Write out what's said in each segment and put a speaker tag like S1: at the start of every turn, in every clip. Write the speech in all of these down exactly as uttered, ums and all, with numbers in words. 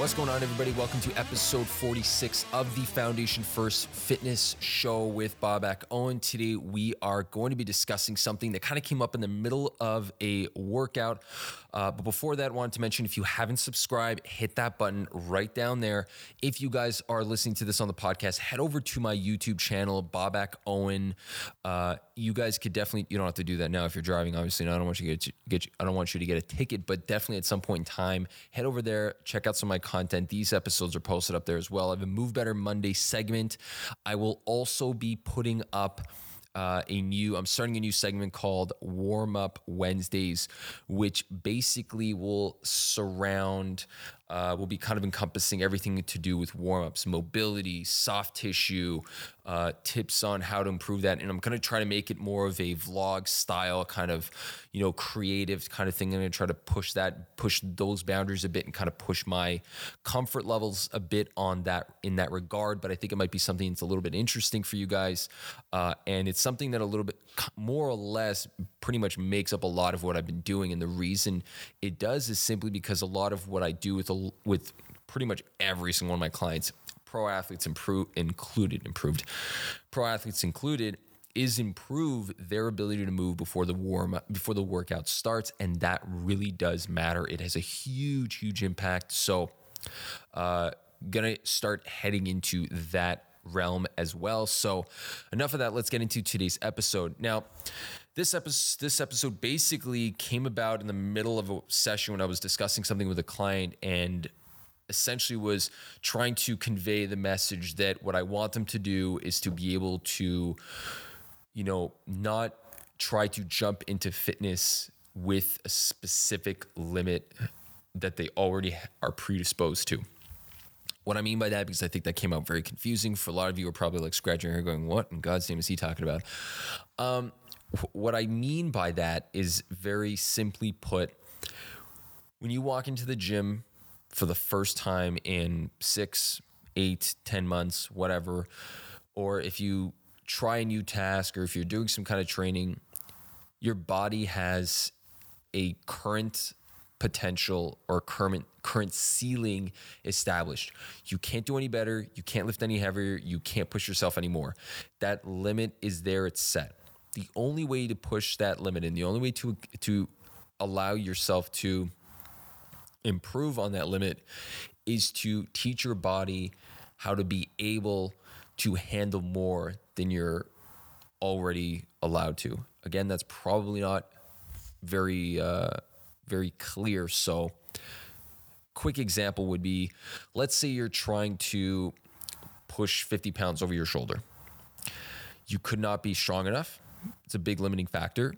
S1: What's going on, everybody? Welcome to episode forty-six of the Foundation First Fitness Show with Bobak Owen. Today, we are going to be discussing something that kind of came up in the middle of a workout. Uh, but before that, I wanted to mention, if you haven't subscribed, hit that button right down there. If you guys are listening to this on the podcast, head over to my YouTube channel, Bobak Owen. Uh, you guys could definitely, you don't have to do that now if you're driving, obviously. No, I don't want you to get, get I don't want you to get a ticket, but definitely at some point in time, head over there, check out some of my content. These episodes are posted up there as well. I have a Move Better Monday segment. I will also be putting up uh, a new, I'm starting a new segment called Warm Up Wednesdays, which basically will surround, uh, will be kind of encompassing everything to do with warm-ups, mobility, soft tissue, uh, tips on how to improve that. And I'm going to try to make it more of a vlog style kind of, you know, creative kind of thing. I'm going to try to push that, push those boundaries a bit and kind of push my comfort levels a bit on that, in that regard. But I think it might be something that's a little bit interesting for you guys. Uh, and it's something that a little bit more or less pretty much makes up a lot of what I've been doing. And the reason it does is simply because a lot of what I do with a, with pretty much every single one of my clients, pro athletes improve, included, improved, pro athletes included, is improve their ability to move before the warm before the workout starts, and that really does matter. It has a huge, huge impact. So, uh, gonna start heading into that realm as well. So, enough of that. Let's get into today's episode. Now, this episode, this episode basically came about in the middle of a session when I was discussing something with a client, and essentially was trying to convey the message that what I want them to do is to be able to, you know, not try to jump into fitness with a specific limit that they already are predisposed to. What I mean by that, because I think that came out very confusing for a lot of you, are probably like scratching your head going, what in God's name is he talking about? Um, what I mean by that is, very simply put, when you walk into the gym for the first time in six, eight, ten months, whatever, or if you try a new task, or if you're doing some kind of training, your body has a current potential or current current ceiling established. You can't do any better. You can't lift any heavier. You can't push yourself anymore. That limit is there. It's set. The only way to push that limit, and the only way to to allow yourself to improve on that limit, is to teach your body how to be able to handle more than you're already allowed to. Again, that's probably not very uh, very clear. So, quick example would be, let's say you're trying to push fifty pounds over your shoulder. You could not be strong enough. It's a big limiting factor,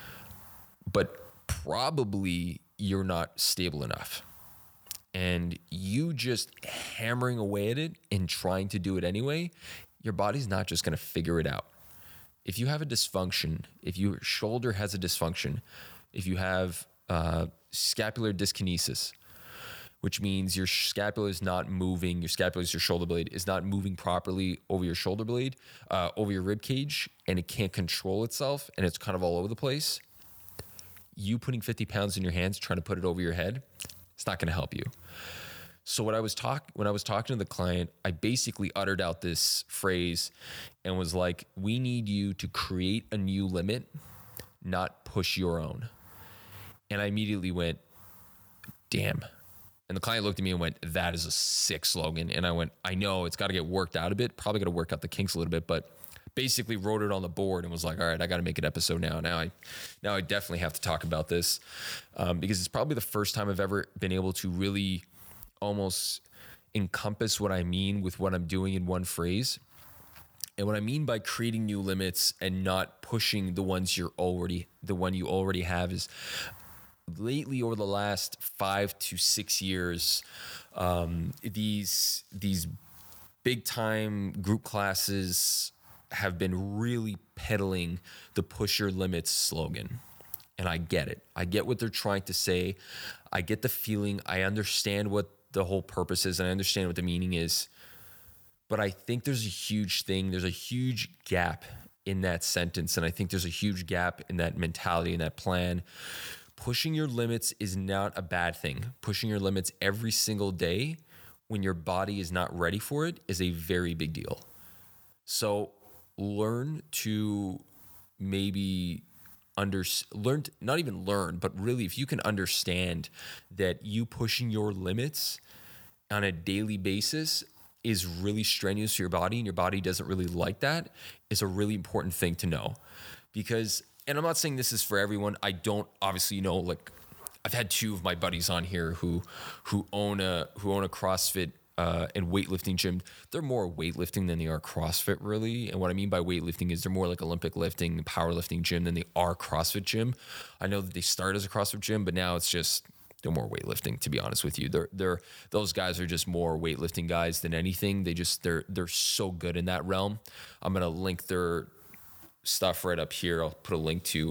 S1: but probably you're not stable enough. And you just hammering away at it and trying to do it anyway, your body's not just going to figure it out. If you have a dysfunction, if your shoulder has a dysfunction, if you have uh, scapular dyskinesis, which means your scapula is not moving, your scapula is your shoulder blade, is not moving properly over your shoulder blade, uh, over your rib cage, and it can't control itself, and it's kind of all over the place. You putting fifty pounds in your hands, trying to put it over your head, it's not going to help you. So what I was talk when I was talking to the client, I basically uttered out this phrase and was like, we need you to create a new limit, not push your own. And I immediately went, damn. And the client looked at me and went, that is a sick slogan. And I went, I know, it's got to get worked out a bit. Probably got to work out the kinks a little bit, but basically wrote it on the board and was like, all right, I got to make an episode now. Now I, now I definitely have to talk about this um, because it's probably the first time I've ever been able to really almost encompass what I mean with what I'm doing in one phrase. And what I mean by creating new limits and not pushing the ones you're already, the one you already have, is lately, over the last five to six years, um, these these big time group classes have been really peddling the push your limits slogan. And I get it. I get what they're trying to say. I get the feeling. I understand what the whole purpose is, and I understand what the meaning is. But I think there's a huge thing. There's a huge gap in that sentence. And I think there's a huge gap in that mentality, in that plan. Pushing your limits is not a bad thing. Pushing your limits every single day when your body is not ready for it is a very big deal. So learn to maybe under learn to, not even learn, but really if you can understand that you pushing your limits on a daily basis is really strenuous for your body and your body doesn't really like that, is a really important thing to know. Because, and I'm not saying this is for everyone. I don't obviously know, like I've had two of my buddies on here who who own a who own a CrossFit uh, and weightlifting gym. They're more weightlifting than they are CrossFit, really. And what I mean by weightlifting is they're more like Olympic lifting, powerlifting gym than they are CrossFit gym. I know that they started as a CrossFit gym, but now it's just they're more weightlifting. To be honest with you, they're they're those guys are just more weightlifting guys than anything. They just they're they're so good in that realm. I'm gonna link their stuff right up here. I'll put a link to.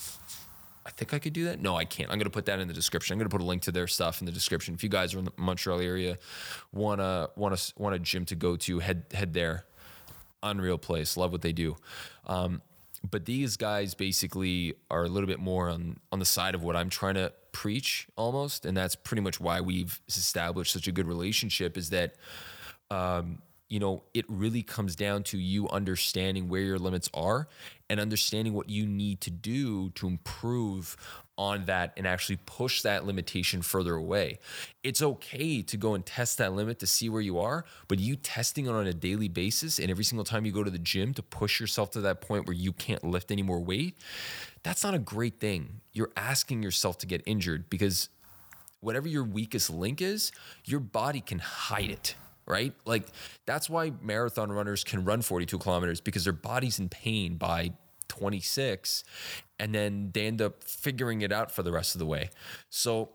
S1: I think I could do that. No, I can't. I'm going to put that in the description. I'm going to put a link to their stuff in the description. If you guys are in the Montreal area, want a want a want a gym to go to, head head there. Unreal place. Love what they do. Um, but these guys basically are a little bit more on on the side of what I'm trying to preach almost, and that's pretty much why we've established such a good relationship. Is that um, you know, it really comes down to you understanding where your limits are and understanding what you need to do to improve on that and actually push that limitation further away. It's okay to go and test that limit to see where you are, but you testing it on a daily basis and every single time you go to the gym to push yourself to that point where you can't lift any more weight, that's not a great thing. You're asking yourself to get injured because whatever your weakest link is, your body can hide it. Right? Like that's why marathon runners can run forty-two kilometers because their body's in pain by twenty-six and then they end up figuring it out for the rest of the way. So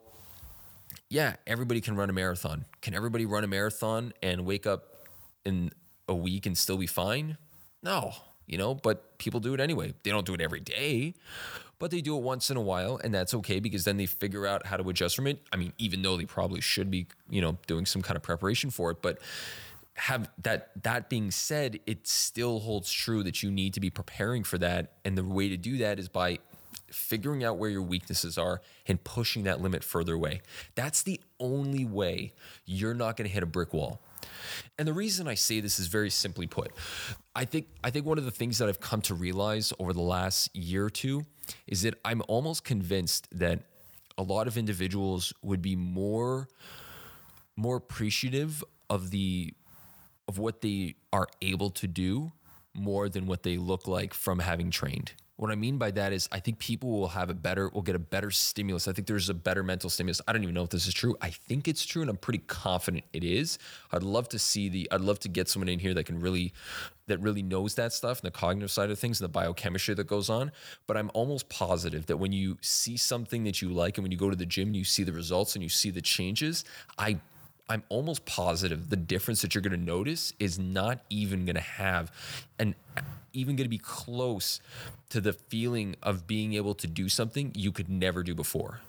S1: yeah, everybody can run a marathon. Can everybody run a marathon and wake up in a week and still be fine? No, you know, but people do it anyway. They don't do it every day, but they do it once in a while, and that's okay because then they figure out how to adjust from it. I mean, even though they probably should be, you know, doing some kind of preparation for it, but have that that being said, it still holds true that you need to be preparing for that, and the way to do that is by figuring out where your weaknesses are and pushing that limit further away. That's the only way you're not going to hit a brick wall. And the reason I say this is very simply put. I think I think one of the things that I've come to realize over the last year or two is that I'm almost convinced that a lot of individuals would be more more appreciative of the of what they are able to do more than what they look like from having trained. What I mean by that is I think people will have a better, will get a better stimulus. I think there's a better mental stimulus. I don't even know if this is true. I think it's true and I'm pretty confident it is. I'd love to see the, I'd love to get someone in here that can really, that really knows that stuff and the cognitive side of things and the biochemistry that goes on. But I'm almost positive that when you see something that you like and when you go to the gym and you see the results and you see the changes, I I'm almost positive the difference that you're going to notice is not even going to have an even going to be close to the feeling of being able to do something you could never do before.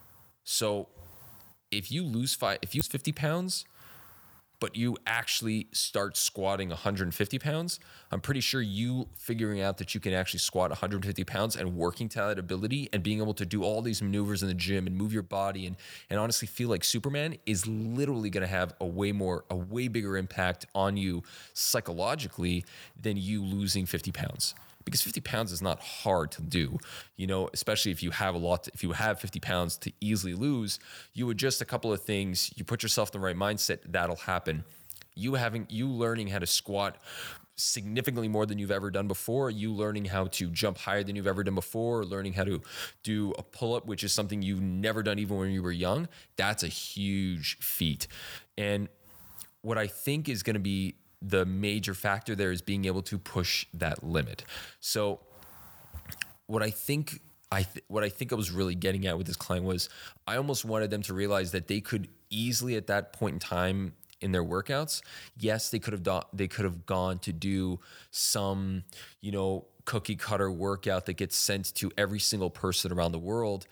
S1: So if you lose five, if you lose fifty pounds, but you actually start squatting one hundred fifty pounds, I'm pretty sure you figuring out that you can actually squat one hundred fifty pounds and working to that ability and being able to do all these maneuvers in the gym and move your body and, and honestly feel like Superman is literally going to have a way more, a way bigger impact on you psychologically than you losing fifty pounds. Because fifty pounds is not hard to do, you know, especially if you have a lot, to, if you have fifty pounds to easily lose, you adjust a couple of things, you put yourself in the right mindset, that'll happen. You having, you learning how to squat significantly more than you've ever done before, you learning how to jump higher than you've ever done before, learning how to do a pull-up, which is something you've never done even when you were young, that's a huge feat. And what I think is going to be the major factor there is being able to push that limit. So what I think I th- what I think I was really getting at with this client was I almost wanted them to realize that they could easily at that point in time in their workouts, yes, they could have do- they could have gone to do some, you know, cookie cutter workout that gets sent to every single person around the world,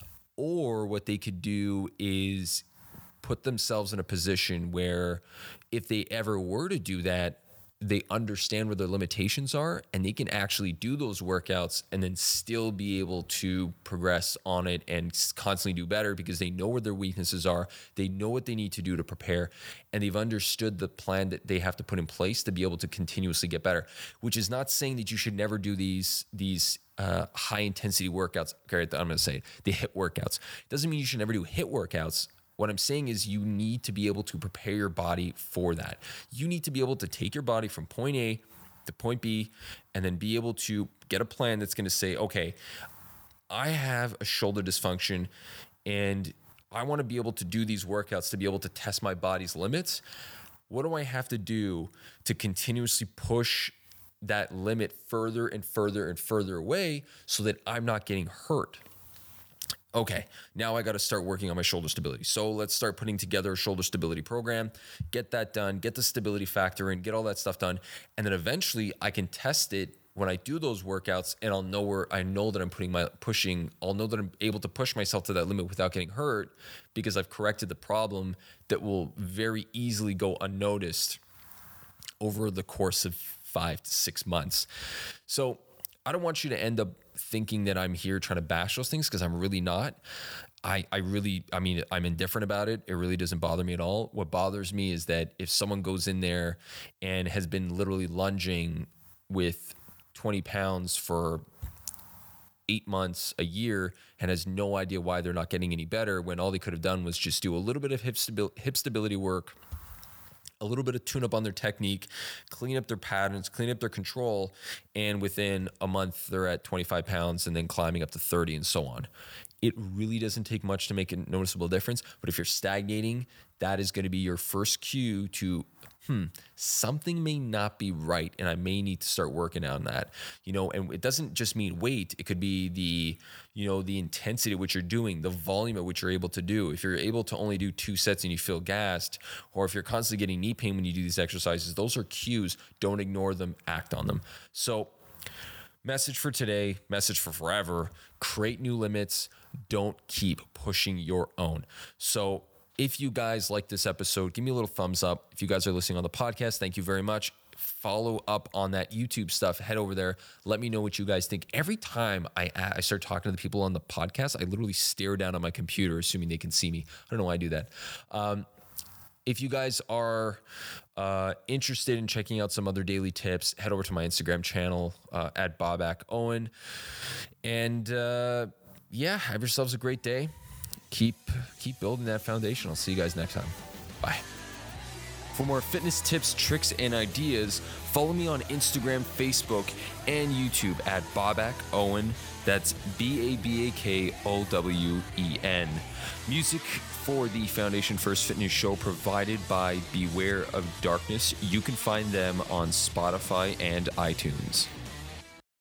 S1: or what they could do is put themselves in a position where if they ever were to do that, they understand where their limitations are, and they can actually do those workouts and then still be able to progress on it and constantly do better because they know where their weaknesses are. They know what they need to do to prepare, and they've understood the plan that they have to put in place to be able to continuously get better, which is not saying that you should never do these, these uh, high intensity workouts. Okay, I'm going to say it, the HIIT workouts. It doesn't mean you should never do HIIT workouts. What I'm saying is you need to be able to prepare your body for that. You need to be able to take your body from point A to point B and then be able to get a plan that's going to say, okay, I have a shoulder dysfunction and I want to be able to do these workouts to be able to test my body's limits. What do I have to do to continuously push that limit further and further and further away so that I'm not getting hurt? Okay, now I got to start working on my shoulder stability. So let's start putting together a shoulder stability program, get that done, get the stability factor in, get all that stuff done. And then eventually I can test it when I do those workouts, and I'll know where I know that I'm putting my pushing, I'll know that I'm able to push myself to that limit without getting hurt because I've corrected the problem that will very easily go unnoticed over the course of five to six months. So I don't want you to end up thinking that I'm here trying to bash those things because I'm really not. I, I really, I mean, I'm indifferent about it. It really doesn't bother me at all. What bothers me is that if someone goes in there and has been literally lunging with twenty pounds for eight months, a year, and has no idea why they're not getting any better when all they could have done was just do a little bit of hip, stabi- hip stability work, a little bit of tune up on their technique, clean up their patterns, clean up their control, and within a month they're at twenty-five pounds and then climbing up to thirty and so on. It really doesn't take much to make a noticeable difference, but if you're stagnating, that is going to be your first cue to, hmm, something may not be right and I may need to start working on that. You know, and it doesn't just mean weight. It could be the, you know, the intensity at which you're doing, the volume at which you're able to do. If you're able to only do two sets and you feel gassed, or if you're constantly getting knee pain when you do these exercises, those are cues. Don't ignore them, act on them. So message for today, message for forever, create new limits. Don't keep pushing your own. So if you guys like this episode, give me a little thumbs up. If you guys are listening on the podcast, thank you very much. Follow up on that YouTube stuff. Head over there. Let me know what you guys think. Every time I I start talking to the people on the podcast, I literally stare down on my computer, assuming they can see me. I don't know why I do that. Um, If you guys are uh, interested in checking out some other daily tips, head over to my Instagram channel uh, at Bobak Owen. And uh, yeah, have yourselves a great day. Keep keep building that foundation. I'll see you guys next time. Bye. For more fitness tips, tricks, and ideas, follow me on Instagram, Facebook, and YouTube at Bobak Owen. That's B A B A K O W E N. Music for the Foundation First Fitness Show provided by Beware of Darkness. You can find them on Spotify and iTunes.